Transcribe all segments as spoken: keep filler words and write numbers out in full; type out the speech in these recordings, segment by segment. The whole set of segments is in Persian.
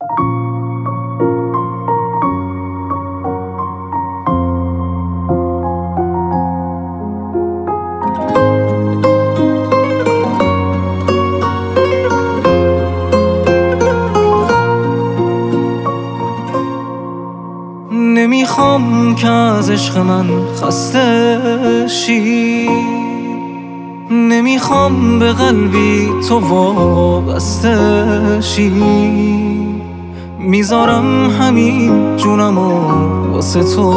نمیخوام که از عشق من خسته شی، نمیخوام به قلبی تو وابسته شی. میذارم همین جونمو واسه تو،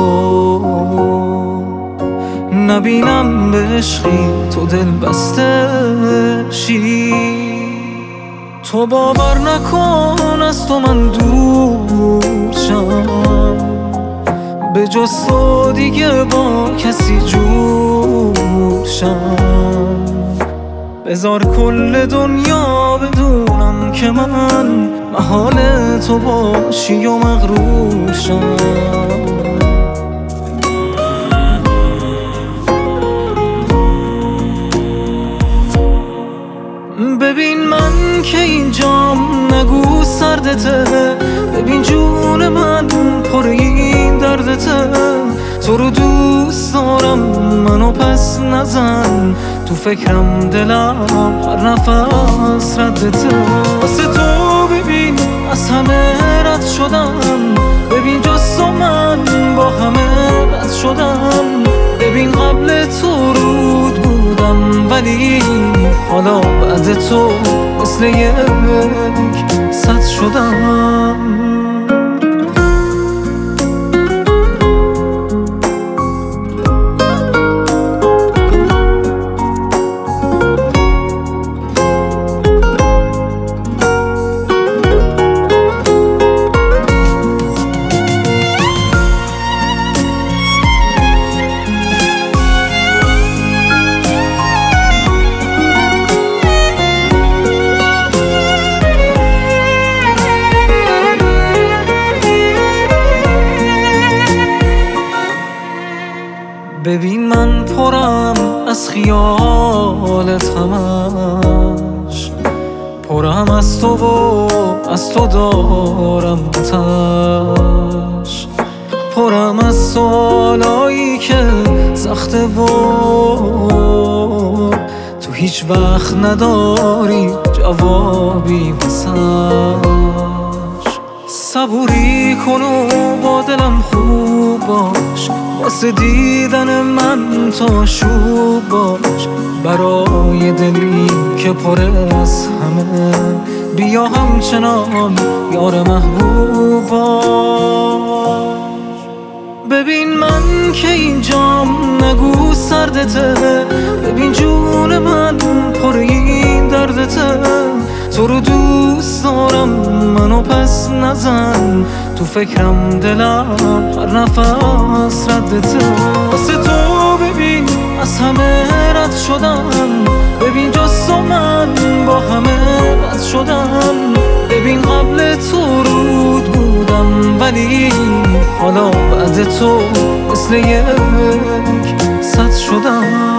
نبینم به عشقی تو دل بسته شی. تو باور نکن از تو من دور شم، به جز تو دیگه با کسی جور شم. بذار کل دنیا بدونم که من محال تو باشی و مغرور شم. ببین من که اینجام نگو سردته، ببین جون من پر این دردته. تو رو دوست دارم منو پس نزن، تو فکرم دلم هر نفس ردته. واسه تو ببین از همه رد شدم، ببین جز تو من با همه بد شدم. ببین قبل تو رود بودم ولی حالا بعد تو مثل یک سد شدم. ببین من پرم از خیالت همش، پرم از تو و از تو دارم تش. پرم از سوالایی که سخته و تو هیچ وقت نداری جوابی واسش. صبوری کن و با دلم خوب باش، واسه دیدن من تو شوب باش. برای دلی که پر از همه بیا همچنان یار محبوب باش. ببین من که اینجام نگو سردته، ببین جون من پر این دردته. تو رو دوست دارم منو پس نزن، تو فکرم دلم هر نفس ردته. واسه تو ببین از همه رد شدم، ببین جز تو من با همه بد شدم. ببین قبل تو رود بودم ولی حالا بعد تو مثل یک سد شدم.